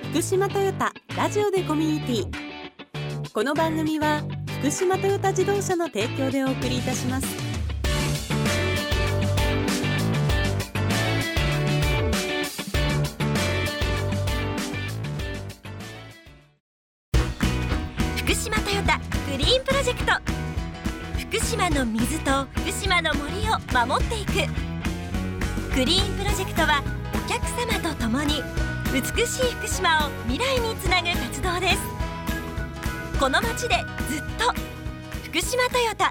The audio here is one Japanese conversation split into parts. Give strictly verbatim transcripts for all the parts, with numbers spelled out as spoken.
福島トヨタラジオでコミュニティ。この番組は福島トヨタ自動車の提供でお送りいたします。 福島トヨタグリーンプロジェクト。福島の水と福島の森を守っていくグリーンプロジェクトは、お客様と共に美しい福島を未来につなぐ活動です。この街でずっと福島トヨタ。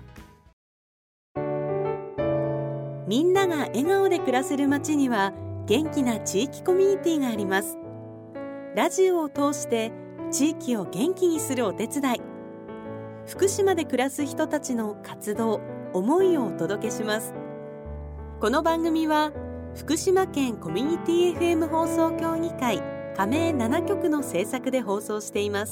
みんなが笑顔で暮らせる街には元気な地域コミュニティがあります。ラジオを通して地域を元気にするお手伝い、福島で暮らす人たちの活動、思いをお届けします。この番組は福島県コミュニティ エフエム 放送協議会加盟なな局の制作で放送しています。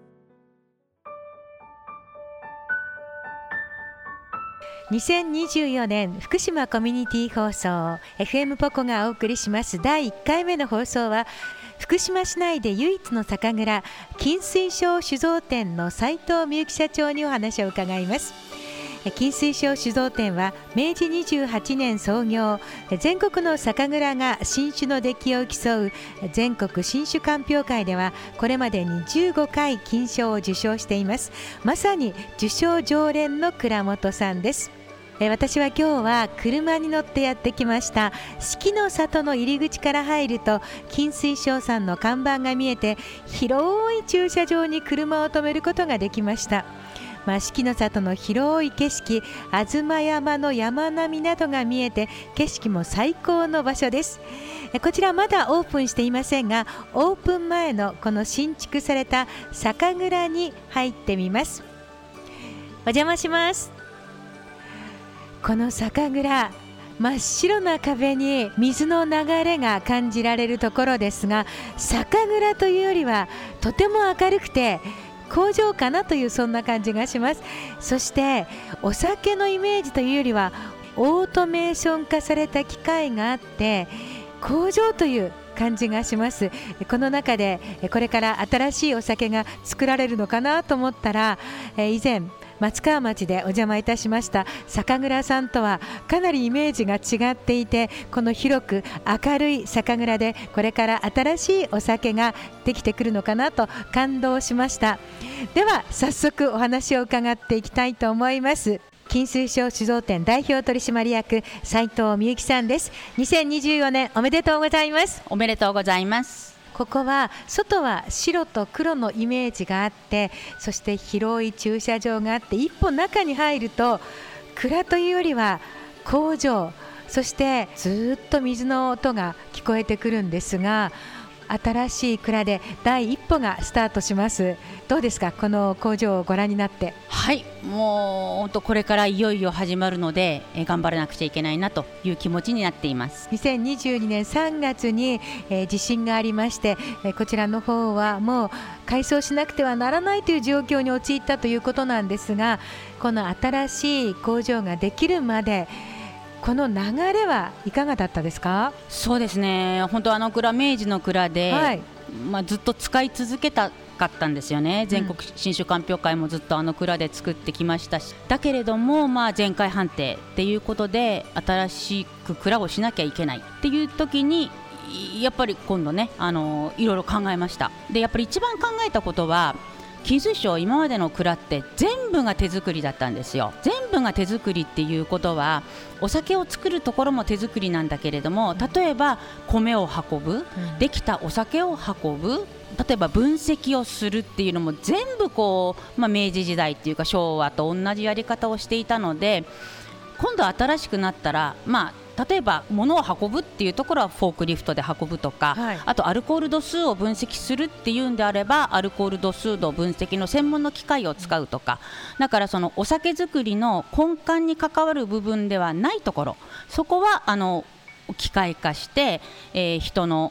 にせんにじゅうよねん福島コミュニティ放送 エフエム ポコがお送りしますだいいっかいめの放送は、福島市内で唯一の酒蔵金水庄酒造店の斉藤美幸社長にお話を伺います。金水庄酒造店はめいじにじゅうはちねん創業、全国の酒蔵が新酒の出来を競う全国新酒鑑評会ではこれまでにじゅうごかい金賞を受賞しています。まさに受賞常連の倉本さんです。私は今日は車に乗ってやってきました。四季の里の入り口から入ると金水庄さんの看板が見えて、広い駐車場に車を止めることができました。まあ、四季の里の広い景色、東山の山並みなどが見えて景色も最高の場所です。こちらまだオープンしていませんが、オープン前のこの新築された酒蔵に入ってみます。お邪魔します。この酒蔵、真っ白な壁に水の流れが感じられるところですが、酒蔵というよりはとても明るくて工場かなという、そんな感じがします。そしてお酒のイメージというよりはオートメーション化された機械があって工場という感じがします。この中でこれから新しいお酒が作られるのかなと思ったら、以前松川町でお邪魔いたしました酒蔵さんとはかなりイメージが違っていて、この広く明るい酒蔵でこれから新しいお酒ができてくるのかなと感動しました。では早速お話を伺っていきたいと思います。金水庄酒造店代表取締役斉藤美幸さんです。にせんにじゅうよねんおめでとうございます。 おめでとうございます。 ここは外は白と黒のイメージがあって、そして広い駐車場があって、一歩中に入ると蔵というよりは工場、そしてずっと水の音が聞こえてくるんですが、新しい蔵で第一歩がスタートします。どうですか、この工場をご覧になって。 はい、もう本当これからいよいよ始まるので、え頑張らなくちゃいけないなという気持ちになっています。 にせんにじゅうにねんさんがつに、えー、地震がありまして、えー、こちらの方はもう改装しなくてはならないという状況に陥ったということなんですが、この新しい工場ができるまでこの流れはいかがだったですか？ そうですね、本当あの蔵、明治の蔵で、はい、まあ、ずっと使い続けたかったんですよね。全国新酒鑑評会もずっとあの蔵で作ってきましたし、だけれども、まあ、全会判定っていうことで新しく蔵をしなきゃいけないっていう時に、やっぱり今度ね、あのいろいろ考えました。でやっぱり一番考えたことは、金水庄今までの蔵って全部が手作りだったんですよ。全部が手作りっていうことは、お酒を作るところも手作りなんだけれども、例えば米を運ぶ、できたお酒を運ぶ、例えば分析をするっていうのも全部こう、まあ、明治時代っていうか昭和と同じやり方をしていたので、今度新しくなったら、まあ例えば物を運ぶっていうところはフォークリフトで運ぶとか、はい、あとアルコール度数を分析するっていうんであればアルコール度数度分析の専門の機械を使うとか、だからそのお酒作りの根幹に関わる部分ではないところ、そこはあの機械化して、えー、人の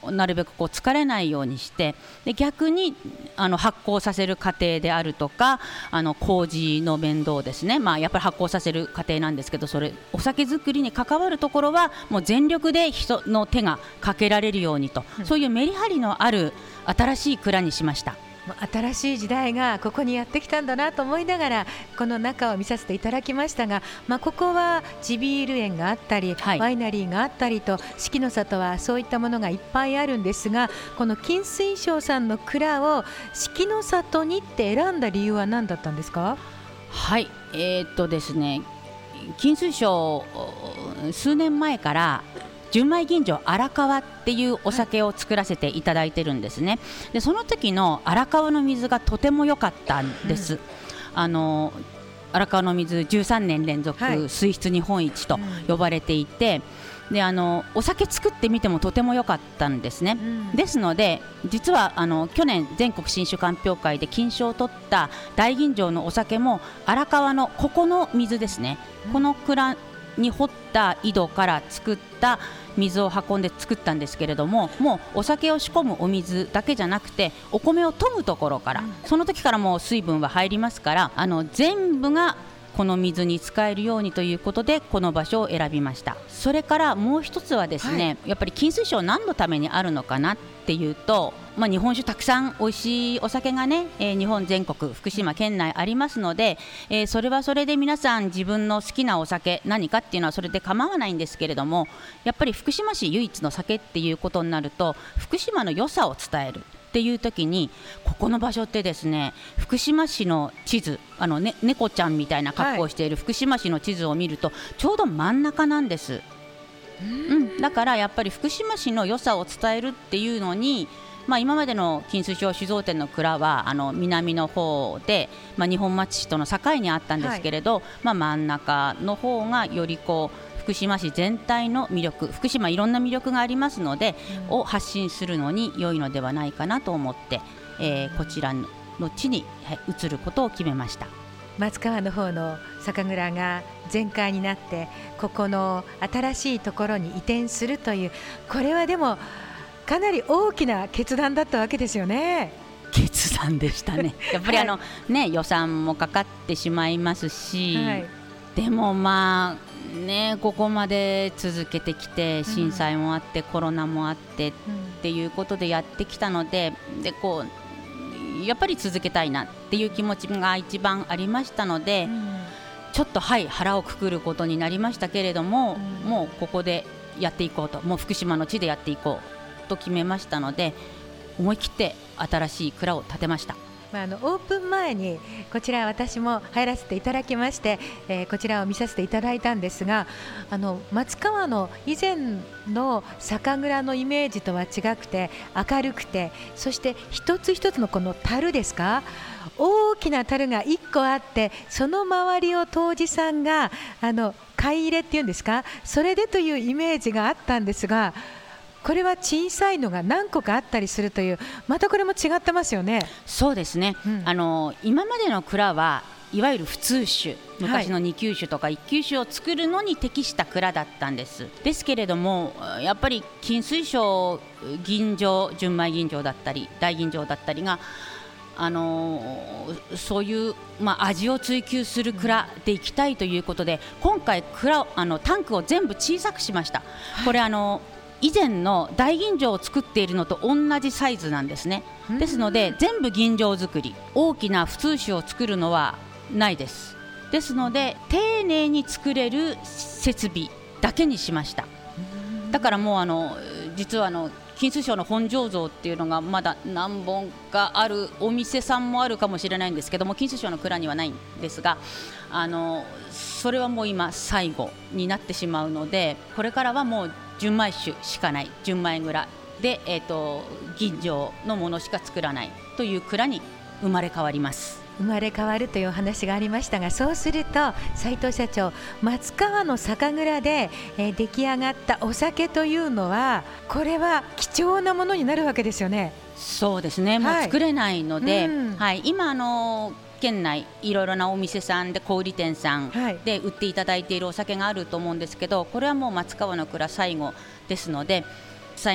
なるべくこう疲れないようにして、で逆にあの発酵させる過程であるとか、あの麹の面倒ですね、まあ、やっぱり発酵させる過程なんですけど、それお酒作りに関わるところはもう全力で人の手がかけられるようにと、うん、そういうメリハリのある新しい蔵にしました。 新しい時代がここにやってきたんだなと思いながらこの中を見させていただきましたが、まあ、ここは地ビール園があったり、はい、ワイナリーがあったりと、四季の里はそういったものがいっぱいあるんですが、この金水荘さんの蔵を四季の里にって選んだ理由は何だったんですか？ はい、えー、っとですね金水荘数年前から純米吟醸荒川っていうお酒を作らせていただいてるんですね。でその時の荒川の水がとても良かったんです、うん、あの荒川の水じゅうさんねん連続水質日本一と呼ばれていて、であのお酒作ってみてもとても良かったんですね、うん、ですので実はあの去年全国新酒鑑評会で金賞を取った大吟醸のお酒も荒川のここの水ですね、うん、この蔵に掘った井戸から作った水を運んで作ったんですけれども、もうお酒を仕込むお水だけじゃなくてお米を研ぐところから、うん、その時からもう水分は入りますから、あの全部がこの水に使えるようにということでこの場所を選びました。それからもう一つはですね、はい、やっぱり金水荘何のためにあるのかなっていうと、まあ、日本酒たくさん美味しいお酒がね、えー、日本全国福島県内ありますので、えー、それはそれで皆さん自分の好きなお酒何かっていうのはそれで構わないんですけれども、やっぱり福島市唯一の酒っていうことになると福島の良さを伝えるっていう時に、ここの場所ってですね、福島市の地図、あの、ね、猫ちゃんみたいな格好をしている福島市の地図を見るとちょうど真ん中なんです。うん、だからやっぱり福島市の良さを伝えるっていうのに、まあ、今までの金水荘酒造店の蔵はあの南の方で、まあ、二本松市との境にあったんですけれど、はい、まあ、真ん中の方がよりこう福島市全体の魅力、福島いろんな魅力がありますので、うん、を発信するのに良いのではないかなと思って、えー、こちらの地に、はい、移ることを決めました。 松川の方の酒蔵が全開になってここの新しいところに移転するという、これはでもかなり大きな決断だったわけですよね。 決断でしたねやっぱりあの、はいね、予算もかかってしまいますし、はい、でもまあね、ここまで続けてきて震災もあって、うん、コロナもあってっていうことでやってきたので、でこうやっぱり続けたいなっていう気持ちが一番ありましたので、うん、ちょっとはい腹をくくることになりましたけれども、うん、もうここでやっていこうと、もう福島の地でやっていこうと決めましたので、思い切って新しい蔵を建てました。 まあ、あのオープン前にこちら私も入らせていただきまして、えー、こちらを見させていただいたんですが、あの松川の以前の酒蔵のイメージとは違くて明るくて、そして一つ一つのこの樽ですか、大きな樽がいっこあって、その周りを杜氏さんがあの貝入れっていうんですか、それでというイメージがあったんですが、これは小さいのが何個かあったりするという、またこれも違ってますよね。 そうですね、うん、あの今までの蔵はいわゆる普通酒、昔のに級酒とかいっ級酒を作るのに適した蔵だったんです。ですけれどもやっぱり金水荘吟醸、純米吟醸だったり大吟醸だったりがあのー、そういう、まあ、味を追求する蔵でいきたいということで、今回蔵あのタンクを全部小さくしました。これあの以前の大吟醸を作っているのと同じサイズなんですね。ですので全部吟醸作り、大きな普通酒を作るのはないです。ですので丁寧に作れる設備だけにしました。だからもうあの実はあの金水荘の本醸造っていうのがまだ何本かあるお店さんもあるかもしれないんですけども、金水荘の蔵にはないんですが、あのそれはもう今最後になってしまうので、これからはもう純米酒しかない純米蔵で、えーと、吟醸のものしか作らないという蔵に生まれ変わります。 生まれ変わるというお話がありましたが、そうすると斉藤社長、松川の酒蔵で、えー、出来上がったお酒というのはこれは貴重なものになるわけですよね。 そうですね、もう作れないので、はいうんはい、今あの県内いろいろなお店さんで小売店さんで売っていただいているお酒があると思うんですけど、これはもう松川の蔵最後ですので、最後の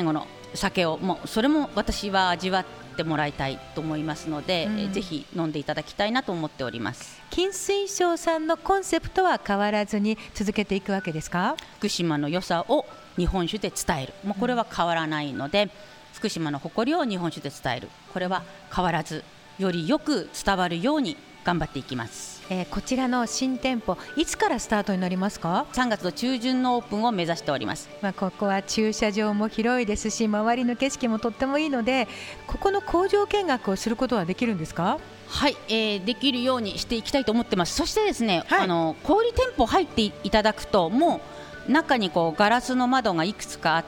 酒をもうそれも私は味わってもらいたいと思いますので、うん、ぜひ飲んでいただきたいなと思っております。 金水晶さんのコンセプトは変わらずに続けていくわけですか？ 福島の良さを日本酒で伝える、もうこれは変わらないので、うん、福島の誇りを日本酒で伝える、これは変わらずよりよく伝わるように頑張っていきます。 えー、こちらの新店舗いつからスタートになりますか？ さんがつの中旬のオープンを目指しております。 まあ、ここは駐車場も広いですし、周りの景色もとってもいいので、ここの工場見学をすることはできるんですか？ はい、えー、できるようにしていきたいと思ってます。そしてですね、はい、あの小売店舗入っていただくと、もう中にこうガラスの窓がいくつかあって、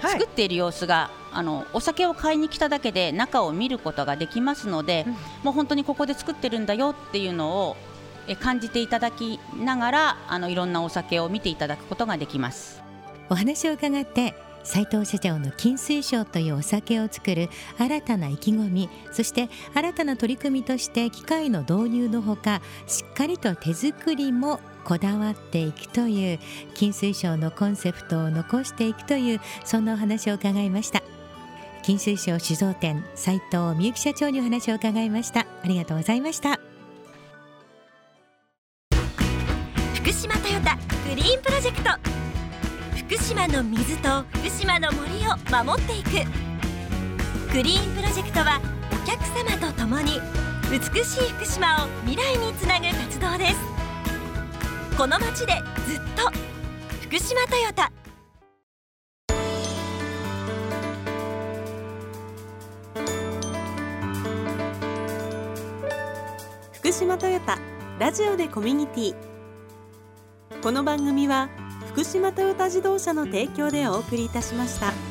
はい、作っている様子があのお酒を買いに来ただけで中を見ることができますので、うん、もう本当にここで作ってるんだよっていうのをえ感じていただきながら、あのいろんなお酒を見ていただくことができます。 お話を伺って斉藤社長の金水晶というお酒を作る新たな意気込み、そして新たな取り組みとして機械の導入のほか、しっかりと手作りもこだわっていくという金水晶のコンセプトを残していくという、そんなお話を伺いました。金水晶酒造店斉藤美幸社長にお話を伺いました。ありがとうございました。 福島トヨタグリーンプロジェクト、福島の水と福島の森を守っていくグリーンプロジェクトは、お客様と共に美しい福島を未来につなぐ活動です。この街でずっと福島トヨタ。 福島トヨタラジオでコミュニティ。この番組は福島トヨタ自動車の提供でお送りいたしました。